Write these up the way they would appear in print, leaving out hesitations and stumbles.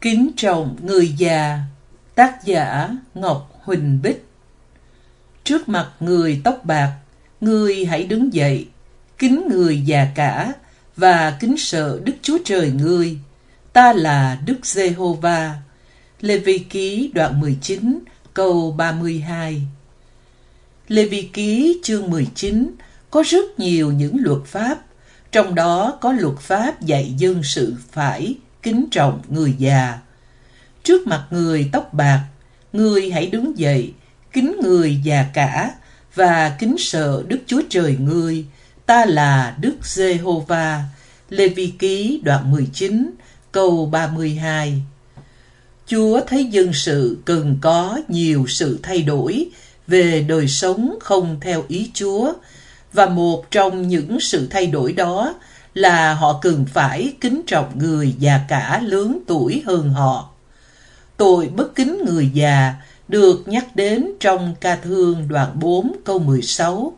Kính trọng người già. Tác giả Ngọc Huỳnh Bích. Trước mặt người tóc bạc, ngươi hãy đứng dậy, kính người già cả và kính sợ Đức Chúa Trời ngươi. Ta là Đức Giê-hô-va. Lê Vi Ký đoạn 19 câu 32. Lê Vi Ký chương 19 có rất nhiều những luật pháp, trong đó có luật pháp dạy dân sự phải kính trọng người già. Trước mặt người tóc bạc, ngươi hãy đứng dậy, kính người già cả và kính sợ Đức Chúa Trời ngươi. Ta là Đức Giê-hô-va. Lê Vi Ký đoạn 19 câu 32. Chúa thấy dân sự cần có nhiều sự thay đổi về đời sống không theo ý Chúa, và một trong những sự thay đổi đó là họ cần phải kính trọng người già cả lớn tuổi hơn họ. Tội bất kính người già được nhắc đến trong Ca Thương đoạn 4 câu 16.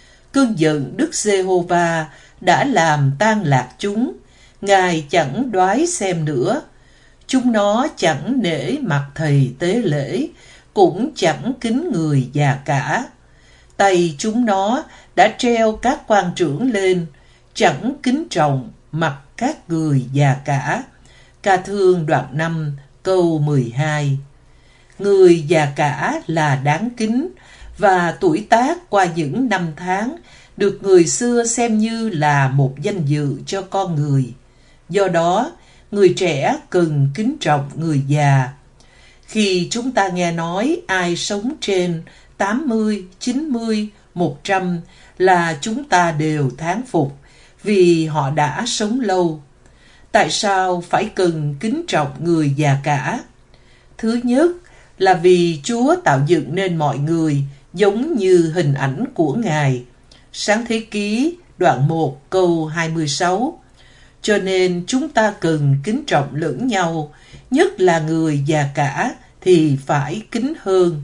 Cơn giận Đức Giê-hô-va đã làm tan lạc chúng, Ngài chẳng đoái xem nữa. Chúng nó chẳng nể mặt thầy tế lễ, cũng chẳng kính người già cả. Tay chúng nó đã treo các quan trưởng lên, chẳng kính trọng mặt các người già cả. Ca Thương đoạn 5 câu 12. Người già cả là đáng kính, và tuổi tác qua những năm tháng được người xưa xem như là một danh dự cho con người. Do đó, người trẻ cần kính trọng người già. Khi chúng ta nghe nói ai sống trên 80, 90, 100 là chúng ta đều thán phục vì họ đã sống lâu. Tại sao phải cần kính trọng người già cả? Thứ nhất là vì Chúa tạo dựng nên mọi người giống như hình ảnh của Ngài. Sáng Thế Ký đoạn 1 câu 26. Cho nên chúng ta cần kính trọng lẫn nhau, nhất là người già cả thì phải kính hơn.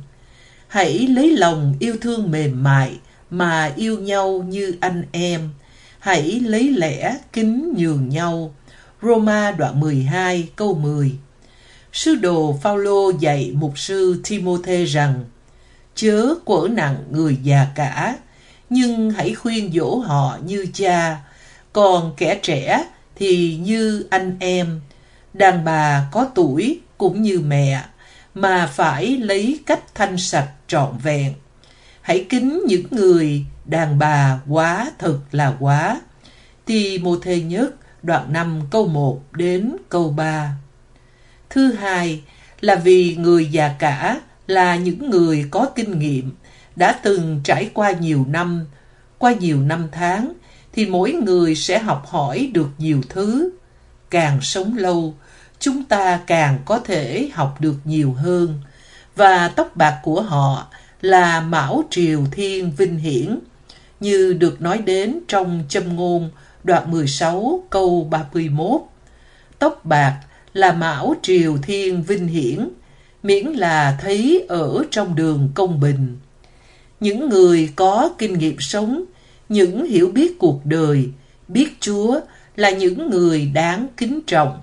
Hãy lấy lòng yêu thương mềm mại mà yêu nhau như anh em. Hãy lấy lẽ kính nhường nhau. Roma đoạn 12 câu 10. Sứ đồ Phao-lô dạy mục sư Ti-mô-thê rằng: chớ quở nặng người già cả, nhưng hãy khuyên dỗ họ như cha, còn kẻ trẻ thì như anh em. Đàn bà có tuổi cũng như mẹ, mà phải lấy cách thanh sạch trọn vẹn. Hãy kính những người đàn bà quá thật là quá. Ti-mô-thê nhất đoạn 5 câu 1 đến câu 3. Thứ hai là vì người già cả là những người có kinh nghiệm, đã từng trải qua nhiều năm. Qua nhiều năm tháng thì mỗi người sẽ học hỏi được nhiều thứ. Càng sống lâu, chúng ta càng có thể học được nhiều hơn. Và tóc bạc của họ là mão triều thiên vinh hiển, như được nói đến trong Châm ngôn đoạn 16 câu 31. Tóc bạc là mão triều thiên vinh hiển, miễn là thấy ở trong đường công bình. Những người có kinh nghiệm sống, những hiểu biết cuộc đời, biết Chúa là những người đáng kính trọng,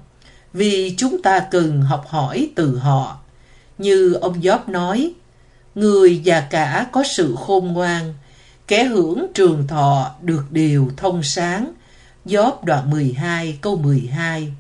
vì chúng ta cần học hỏi từ họ. Như ông Gióp nói, người già cả có sự khôn ngoan, kẻ hưởng trường thọ được điều thông sáng. Gióp đoạn 12 câu 12.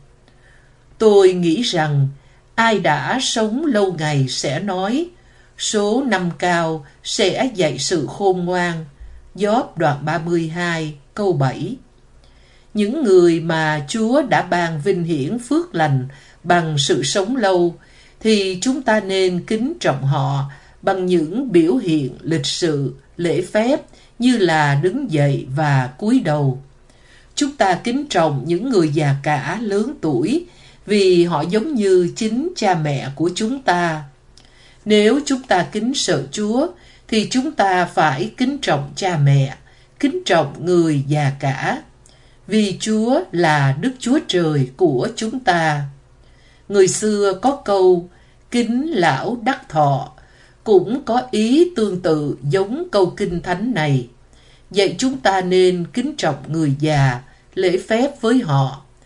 Tôi nghĩ rằng ai đã sống lâu ngày sẽ nói, số năm cao sẽ dạy sự khôn ngoan. Gióp đoạn 32 câu 7. Những người mà Chúa đã ban vinh hiển phước lành bằng sự sống lâu thì chúng ta nên kính trọng họ bằng những biểu hiện lịch sự, lễ phép như là đứng dậy và cúi đầu. Chúng ta kính trọng những người già cả lớn tuổi vì họ giống như chính cha mẹ của chúng ta. Nếu chúng ta kính sợ Chúa thì chúng ta phải kính trọng cha mẹ, kính trọng người già cả, vì Chúa là Đức Chúa Trời của chúng ta. Người xưa có câu kính lão đắc thọ, cũng có ý tương tự giống câu kinh thánh này, dạy chúng ta nên kính trọng người già, lễ phép với họ.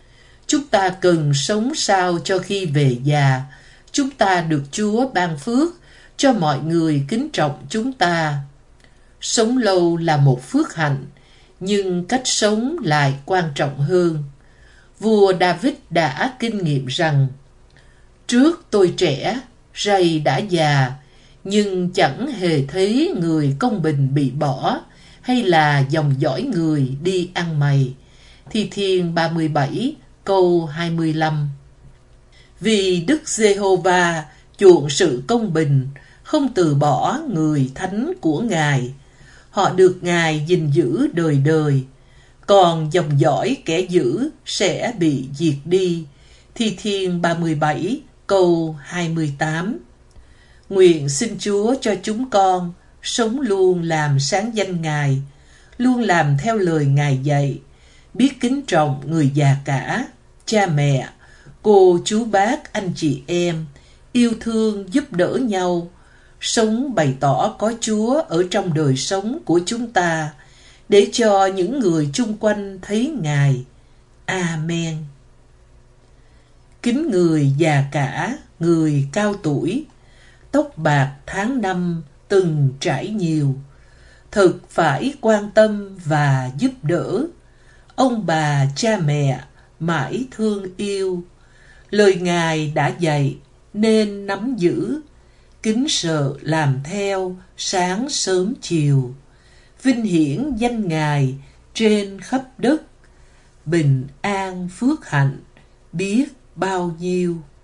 Chúng ta cần sống sao cho khi về già, chúng ta được Chúa ban phước, cho mọi người kính trọng chúng ta. Sống lâu là một phước hạnh, nhưng cách sống lại quan trọng hơn. Vua David đã kinh nghiệm rằng, trước tôi trẻ, rày đã già, nhưng chẳng hề thấy người công bình bị bỏ, hay là dòng dõi người đi ăn mày. Thi Thiên 37 câu 25. Vì Đức Giê-hô-va chuộng sự công bình, không từ bỏ người thánh của Ngài. Họ được Ngài gìn giữ đời đời, còn dòng dõi kẻ dữ sẽ bị diệt đi. Thi Thiên 37 câu 28. Nguyện xin Chúa cho chúng con sống luôn làm sáng danh Ngài, luôn làm theo lời Ngài dạy, biết kính trọng người già cả, cha mẹ, cô chú bác, anh chị em, yêu thương giúp đỡ nhau, sống bày tỏ có Chúa ở trong đời sống của chúng ta, để cho những người chung quanh thấy Ngài. Amen. Kính người già cả, người cao tuổi, tóc bạc tháng năm từng trải nhiều, thực phải quan tâm và giúp đỡ. Ông bà cha mẹ mãi thương yêu, lời Ngài đã dạy nên nắm giữ, kính sợ làm theo sáng sớm chiều. Vinh hiển danh Ngài trên khắp đất, bình an phước hạnh biết bao nhiêu.